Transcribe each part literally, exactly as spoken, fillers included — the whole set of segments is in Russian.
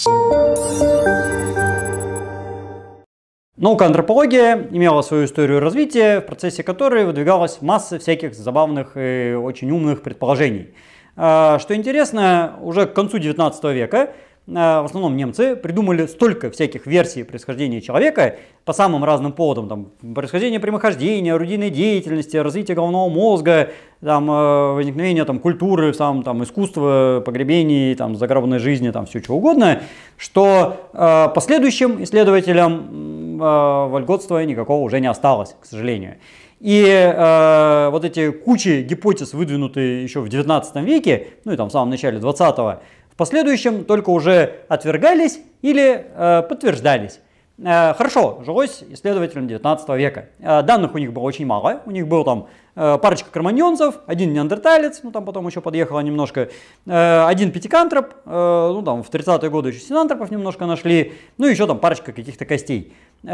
Наука антропология имела свою историю развития, в процессе которой выдвигалась масса всяких забавных и очень умных предположений. Что интересно, уже к концу девятнадцатого века в основном немцы придумали столько всяких версий происхождения человека по самым разным поводам. Там, происхождение прямохождения, орудийной деятельности, развитие головного мозга, там, возникновение там, культуры, сам, там, искусства, погребений, там, загробной жизни, там, все что угодно, что э, последующим исследователям э, вольготства никакого уже не осталось, к сожалению. И э, вот эти кучи гипотез, выдвинутые еще в девятнадцатом веке, ну и там в самом начале двадцатого, в последующем только уже отвергались или э, подтверждались. Э, хорошо жилось исследователям девятнадцатого века. Э, данных у них было очень мало. У них был там э, парочка кроманьонцев, один неандерталец, ну там потом еще подъехало немножко, э, один пятикантроп, э, ну там в тридцатые годы еще синантропов немножко нашли, ну еще там парочка каких-то костей.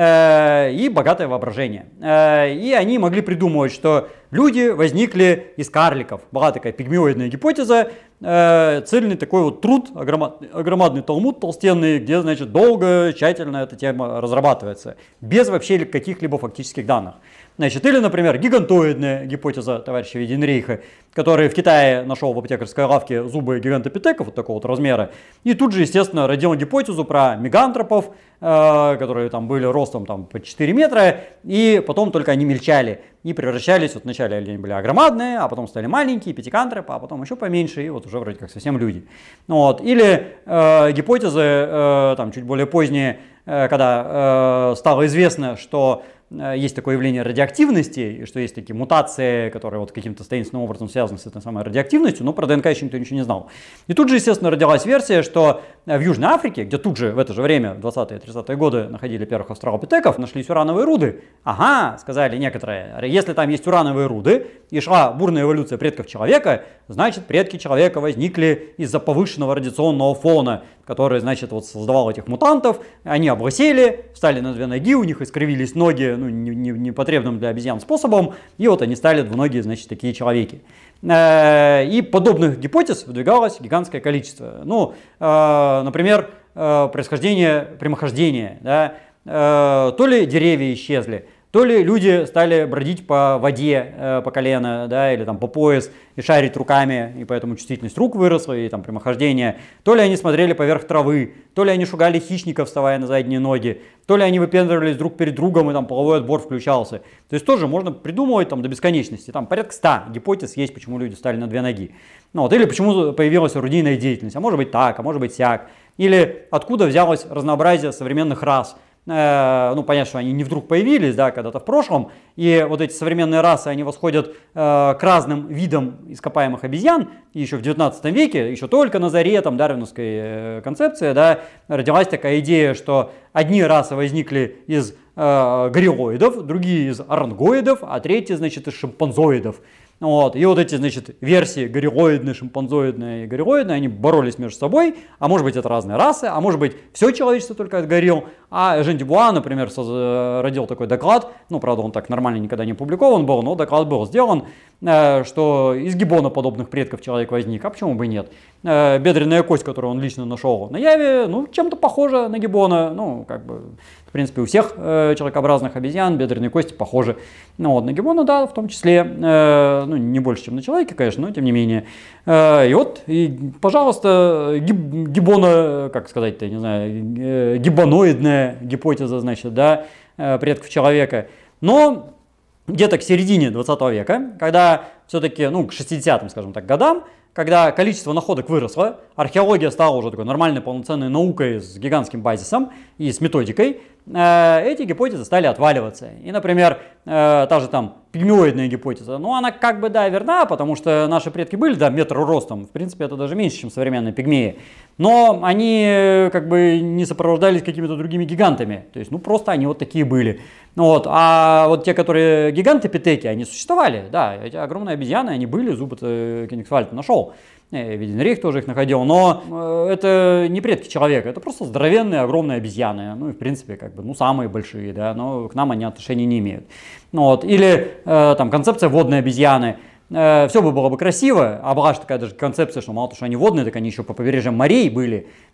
Э, и богатое воображение. Э, и они могли придумывать, что люди возникли из карликов. Была такая пигмеоидная гипотеза, э, цельный такой вот труд, огромадный, огромадный талмуд толстенный, где, значит, долго, тщательно эта тема разрабатывается, без вообще каких-либо фактических данных. Значит, или, например, гигантоидная гипотеза товарища Веденрейха, который в Китае нашел в аптекарской лавке зубы гигантопитеков вот такого вот размера, и тут же, естественно, родил гипотезу про мегантропов, э, которые там были ростом там, по четыре метра, и потом только они мельчали и превращались, вот вначале они были огромадные, а потом стали маленькие, пятикантропы, а потом еще поменьше, и вот уже вроде как совсем люди. Вот. Или э, гипотезы, э, там, чуть более поздние, э, когда э, стало известно, что есть такое явление радиоактивности, что есть такие мутации, которые вот каким-то таинственным образом связаны с этой самой радиоактивностью, но про ДНК еще никто ничего не знал. И тут же, естественно, родилась версия, что в Южной Африке, где тут же в это же время, в двадцатые-тридцатые годы, находили первых австралопитеков, нашлись урановые руды. Ага, сказали некоторые, если там есть урановые руды и шла бурная эволюция предков человека, значит, предки человека возникли из-за повышенного радиационного фона, который, значит, вот создавал этих мутантов, они облысели, встали на две ноги, у них искривились ноги, ну, непотребным для обезьян способом, и вот они стали двуногие, значит, такие человеки. И подобных гипотез выдвигалось гигантское количество. Ну, например, происхождение прямохождения, да? То ли деревья исчезли, то ли люди стали бродить по воде э, по колено, да, или там по пояс и шарить руками, и поэтому чувствительность рук выросла, и там прямохождение, то ли они смотрели поверх травы, то ли они шугали хищников, вставая на задние ноги, то ли они выпендривались друг перед другом, и там половой отбор включался. То есть тоже можно придумывать там до бесконечности. Там порядка ста гипотез есть, почему люди стали на две ноги. Ну, вот, или почему появилась орудийная деятельность, а может быть так, а может быть сяк. Или откуда взялось разнообразие современных рас. Ну, понятно, что они не вдруг появились, да, когда-то в прошлом, и вот эти современные расы, они восходят э, к разным видам ископаемых обезьян, и еще в девятнадцатом веке, еще только на заре там дарвиновской э, концепции, да, родилась такая идея, что одни расы возникли из э, гориллоидов, другие из орангоидов, а третьи, значит, из шимпанзоидов. Вот. И вот эти, значит, версии гориллоидные, шимпанзоидные и гориллоидные, они боролись между собой, а может быть это разные расы, а может быть все человечество только от горилл. А Жен Дюбуа, например, родил такой доклад, ну, правда, он так нормально никогда не опубликован был, но доклад был сделан, что из гиббоноподобных предков человек возник, а почему бы и нет. Бедренная кость, которую он лично нашел на Яве, ну, чем-то похожа на гиббона, ну, как бы, в принципе, у всех человекообразных обезьян бедренные кости похожи. Ну, вот, на гиббона, да, в том числе, ну, не больше, чем на человеке, конечно, но тем не менее. И вот, и, пожалуйста, гиб, гиббона, как сказать-то, не знаю, гиббоноидная гипотеза, значит, да, предков человека. Но где-то к середине двадцатого века, когда все-таки, ну, к шестидесятым, скажем так, годам, когда количество находок выросло, археология стала уже такой нормальной полноценной наукой с гигантским базисом и с методикой, эти гипотезы стали отваливаться. И, например, та же там пигмеоидная гипотеза, ну она как бы, да, верна, потому что наши предки были, да, метр ростом, в принципе это даже меньше, чем современные пигмеи, но они как бы не сопровождались какими-то другими гигантами, то есть, ну просто они вот такие были. Вот. А вот те, которые гиганты-питеки, они существовали, да, эти огромные обезьяны, они были, зубы-то Кёнигсвальд нашел. Веденрейх тоже их находил, но это не предки человека, это просто здоровенные, огромные обезьяны, ну и в принципе как бы, ну самые большие, да, но к нам они отношения не имеют. Вот. Или э, там концепция водной обезьяны, э, все бы было бы красиво, а была же такая даже концепция, что мало того, что они водные, так они еще по побережьям морей были,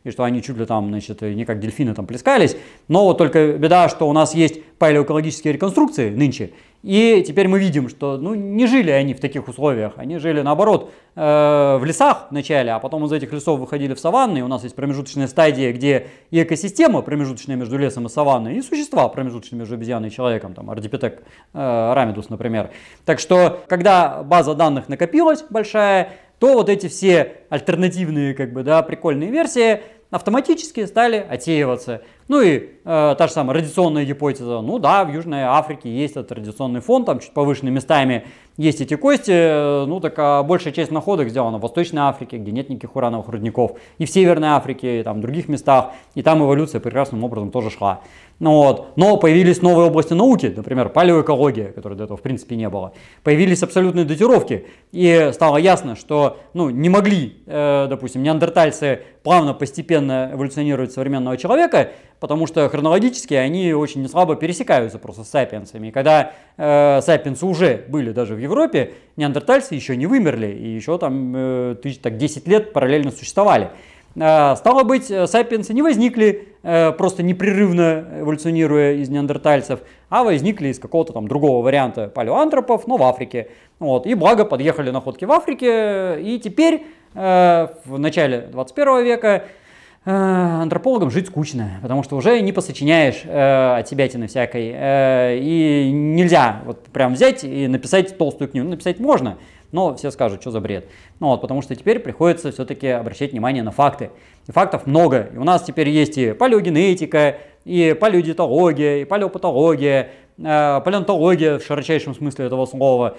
и что они чуть ли там, значит, не как дельфины там плескались. Но вот только беда, что у нас есть палеоэкологические реконструкции нынче, и теперь мы видим, что ну, не жили они в таких условиях, они жили наоборот э, в лесах вначале, а потом из этих лесов выходили в саванны, и у нас есть промежуточная стадия, где и экосистема промежуточная между лесом и саванной, и существа промежуточные между обезьяной и человеком, там ардипитек э, рамидус, например. Так что, когда база данных накопилась большая, то вот эти все альтернативные, как бы, да, прикольные версии автоматически стали отсеиваться. Ну и э, та же самая радиационная гипотеза. Ну да, в Южной Африке есть этот радиационный фон, там чуть повышенными местами есть эти кости. Э, ну так а большая часть находок сделана в Восточной Африке, где нет никаких урановых рудников. И в Северной Африке, и там в других местах. И там эволюция прекрасным образом тоже шла. Ну, вот. Но появились новые области науки, например, палеоэкология, которой до этого в принципе не было. Появились абсолютные датировки. И стало ясно, что ну, не могли, э, допустим, неандертальцы плавно, постепенно эволюционировать современного человека, потому что хронологически они очень слабо пересекаются просто с сапиенсами. И когда э, сапиенсы уже были даже в Европе, неандертальцы еще не вымерли, и еще там э, тысяч, так, десять лет параллельно существовали. Э, стало быть, сапиенсы не возникли э, просто непрерывно эволюционируя из неандертальцев, а возникли из какого-то там другого варианта палеоантропов, но в Африке. Вот. И благо подъехали находки в Африке, и теперь э, в начале двадцать первого века антропологам жить скучно, потому что уже не посочиняешь э, от себятины всякой, э, и нельзя вот прям взять и написать толстую книгу. Ну, написать можно, но все скажут, что за бред. Ну, вот, потому что теперь приходится все-таки обращать внимание на факты. И фактов много. И у нас теперь есть и палеогенетика, и палеодиетология, и палеопатология, э, палеонтология в широчайшем смысле этого слова.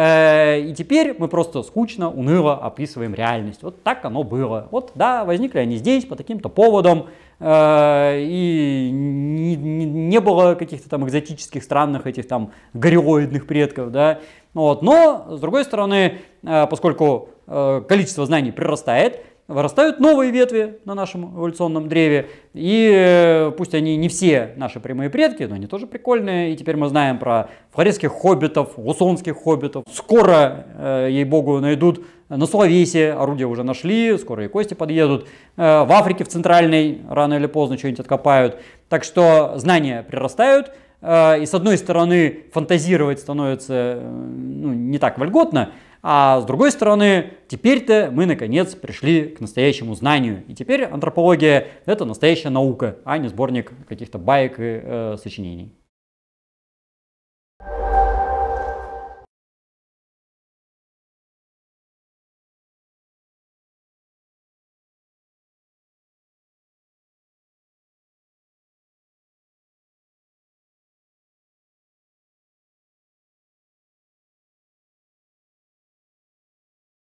Э, и теперь мы просто скучно, уныло описываем реальность. Вот так оно было. Вот да, возникли они здесь по таким-то поводам, э, и не, не, не было каких-то там экзотических, странных этих там горилоидных предков, да. Вот. Но, с другой стороны, э, поскольку э, количество знаний прирастает, вырастают новые ветви на нашем эволюционном древе, и э, пусть они не все наши прямые предки, но они тоже прикольные, и теперь мы знаем про флоресских хоббитов, лусонских хоббитов. Скоро, э, ей-богу, найдут на Сулавесе, орудия уже нашли, скоро и кости подъедут, э, в Африке в центральной рано или поздно что-нибудь откопают, так что знания прирастают, э, и с одной стороны фантазировать становится ну, не так вольготно, а с другой стороны, теперь-то мы наконец пришли к настоящему знанию. И теперь антропология — это настоящая наука, а не сборник каких-то баек и э, сочинений.